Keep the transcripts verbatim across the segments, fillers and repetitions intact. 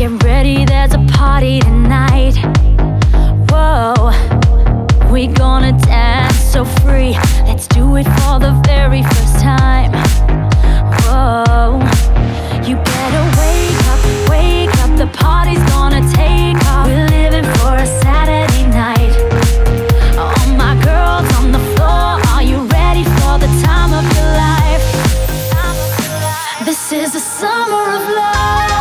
Get ready, there's a party tonight. Whoa, we gonna dance so free. Let's do it for the very first time. Whoa, you better wake up, wake up. The party's gonna take off. We're living for a Saturday night. All my girls on the floor, are you ready for the time of your life? This is the summer of love.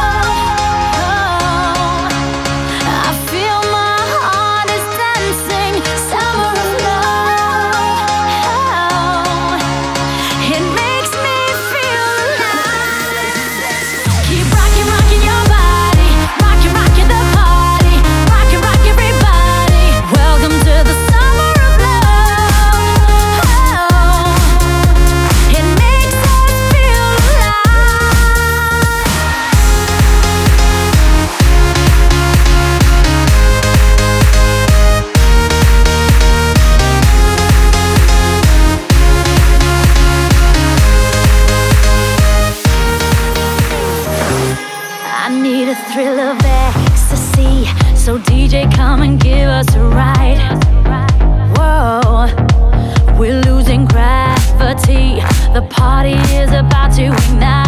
A thrill of ecstasy, so D J come and give us a ride. Whoa, we're losing gravity. The party is about to ignite.